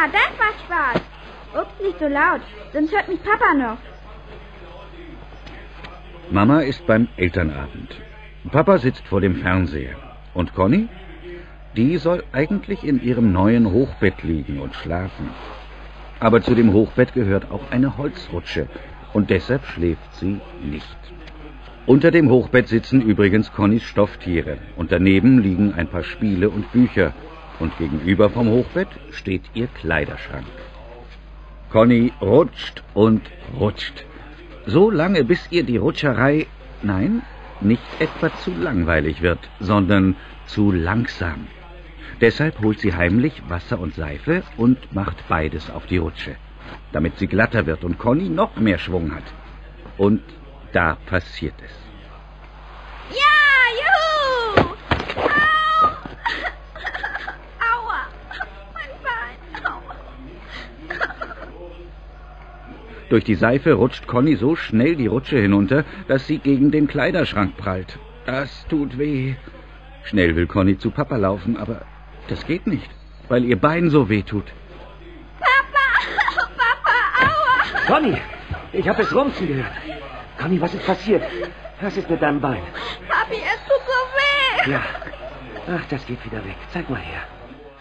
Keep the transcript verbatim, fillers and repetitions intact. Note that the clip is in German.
das macht Spaß. Ups, nicht so laut, sonst hört mich Papa noch. Mama ist beim Elternabend. Papa sitzt vor dem Fernseher. Und Conny? Die soll eigentlich in ihrem neuen Hochbett liegen und schlafen. Aber zu dem Hochbett gehört auch eine Holzrutsche. Und deshalb schläft sie nicht. Unter dem Hochbett sitzen übrigens Connys Stofftiere. Und daneben liegen ein paar Spiele und Bücher. Und gegenüber vom Hochbett steht ihr Kleiderschrank. Conny rutscht und rutscht. So lange, bis ihr die Rutscherei, nein, nicht etwa zu langweilig wird, sondern zu langsam. Deshalb holt sie heimlich Wasser und Seife und macht beides auf die Rutsche, damit sie glatter wird und Conny noch mehr Schwung hat. Und da passiert es. Ja, juhu! Au! Aua! Mein Bein! Aua! Durch die Seife rutscht Conny so schnell die Rutsche hinunter, dass sie gegen den Kleiderschrank prallt. Das tut weh. Schnell will Conny zu Papa laufen, aber das geht nicht, weil ihr Bein so weh tut. Papa! Papa, aua! Conny, ich habe es rumsen gehört. Conny, was ist passiert? Was ist mit deinem Bein? Papi, es tut so weh! Ja. Ach, das geht wieder weg. Zeig mal her.